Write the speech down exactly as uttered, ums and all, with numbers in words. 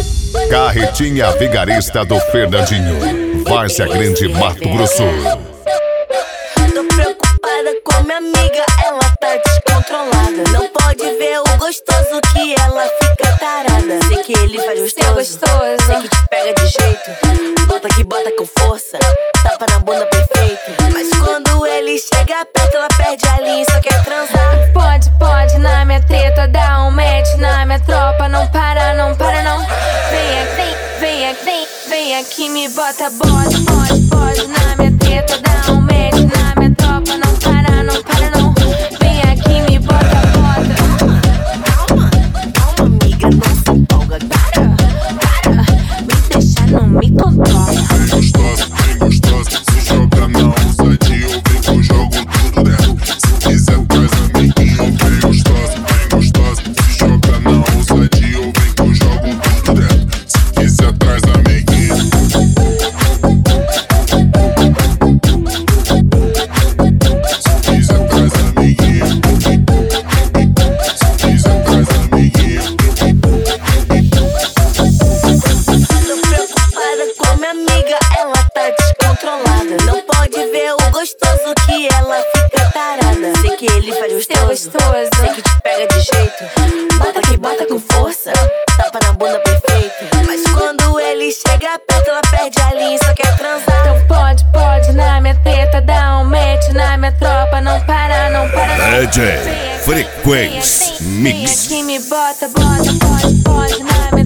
Carretinha vigarista do Fernandinho, Várzea Grande, Mato Grosso. Tô preocupada com minha amiga, ela tá descontrolada. Não pode ver o gostoso que ela fica tarada. Sei que ele faz gostoso, gostoso. Sei que te pega de jeito, bota que bota com força, tapa na bunda perfeito. Mas quando ele chega perto, ela perde a linha e só quer transar. Pode, pode, na minha treta, dá um match na minha tropa. Não para, não para não. Vem aqui, vem aqui, vem aqui, me bota. Pode, pode, pode, na minha treta, dá um match na minha tropa. Não para, não para não. Vem aqui, me bota, bota. Calma, calma, amiga, não se empolga. Para, para, me deixa, não me controla. Vem gostosa, vem gostosa, se joga na ousadia, eu vem que eu jogo tudo dentro. Se quiser traz amiguinho, vem gostosa, vem gostosa, se joga na ousadia, eu vem que eu jogo tudo dentro. Se quiser traz amiguinho. Se quiser traz amiguinho. Se quiser traz amiguinho. Tô preocupada com minha amiga, ela tá descontrolada. Não pode ver o gostoso que ela fica tarada. Sei que ele faz gostoso, gostoso. Sei que te pega de jeito, bota que bota com força, tapa na bunda perfeito. Mas quando ele chega perto, ela perde a linha e só quer transar. Então pode, pode, na minha treta, dá um match na minha tropa. Não para, não para não. D J Frequência Vem Mix. aqui, me bota, bota, pode, pode, na minha